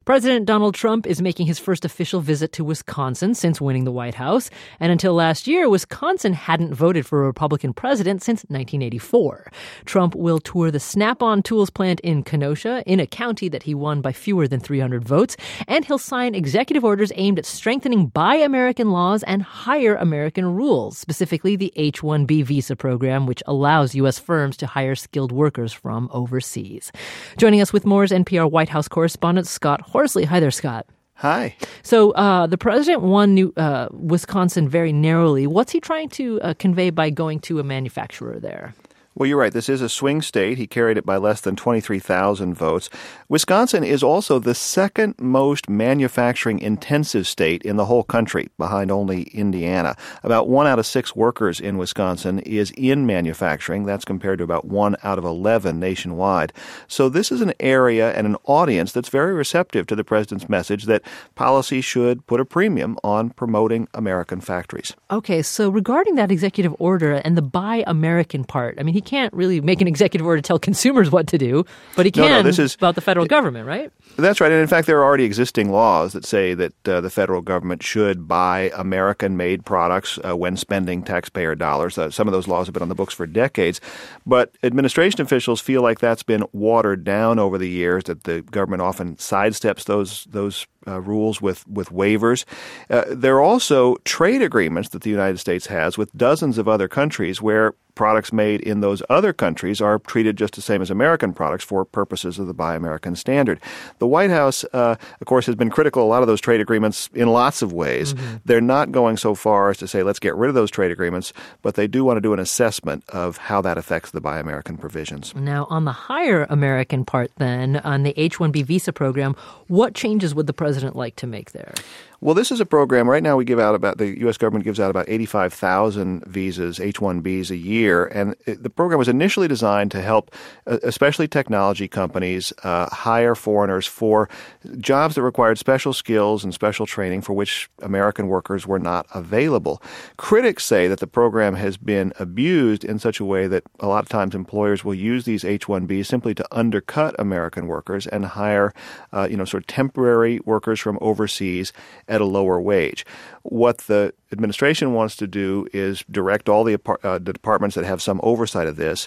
President Donald Trump is making his first official visit to Wisconsin since winning the White House. And until last year, Wisconsin hadn't voted for a Republican president since 1984. Trump will tour the Snap-on Tools plant in Kenosha, in a county that he won by fewer than 300 votes. And he'll sign executive orders aimed at strengthening Buy American laws and hire American rules, specifically the H-1B visa program, which allows U.S. firms to hire skilled workers from overseas. Joining us with more is NPR White House correspondent Scott Horsley. Hi there, Scott. Hi. So the president won Wisconsin very narrowly. What's he trying to convey by going to a manufacturer there? Well, you're right. This is a swing state. He carried it by less than 23,000 votes. Wisconsin is also the second most manufacturing-intensive state in the whole country, behind only Indiana. About 1 out of 6 workers in Wisconsin is in manufacturing. That's compared to about 1 out of 11 nationwide. So this is an area and an audience that's very receptive to the president's message that policy should put a premium on promoting American factories. Okay, so regarding that executive order and the Buy American part, I mean, he can't really make an executive order to tell consumers what to do, but he can about the federal government, right? That's right. And in fact, there are already existing laws that say that the federal government should buy American-made products when spending taxpayer dollars. Some of those laws have been on the books for decades. But administration officials feel like that's been watered down over the years, that the government often sidesteps those rules with waivers. There are also trade agreements that the United States has with dozens of other countries where products made in those other countries are treated just the same as American products for purposes of the Buy American standard. The White House, of course, has been critical of a lot of those trade agreements in lots of ways. Mm-hmm. They're not going so far as to say, let's get rid of those trade agreements, but they do want to do an assessment of how that affects the Buy American provisions. Now, on the Hire American part then, on the H-1B visa program, what changes would the president like to make there? Well, this is a program. Right now, the U.S. government gives out about 85,000 visas, H-1Bs a year. And the program was initially designed to help, especially technology companies, hire foreigners for jobs that required special skills and special training for which American workers were not available. Critics say that the program has been abused in such a way that a lot of times employers will use these H-1Bs simply to undercut American workers and hire, sort of temporary workers from overseas at a lower wage. What the administration wants to do is direct all the departments that have some oversight of this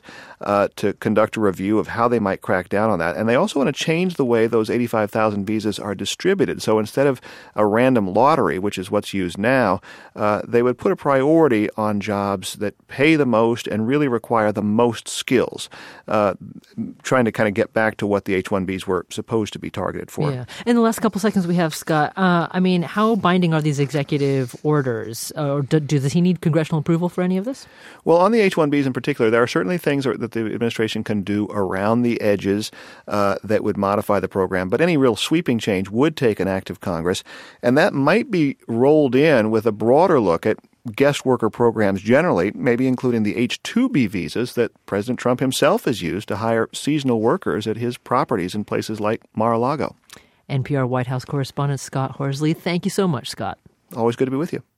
to conduct a review of how they might crack down on that. And they also want to change the way those 85,000 visas are distributed. So instead of a random lottery, which is what's used now, they would put a priority on jobs that pay the most and really require the most skills, trying to kind of get back to what the H-1Bs were supposed to be targeted for. Yeah. In the last couple seconds we have, Scott, how binding are these executive orders? Does he need congressional approval for any of this? Well, on the H-1Bs in particular, there are certainly things that the administration can do around the edges that would modify the program. But any real sweeping change would take an act of Congress. And that might be rolled in with a broader look at guest worker programs generally, maybe including the H-2B visas that President Trump himself has used to hire seasonal workers at his properties in places like Mar-a-Lago. NPR White House correspondent Scott Horsley. Thank you so much, Scott. Always good to be with you.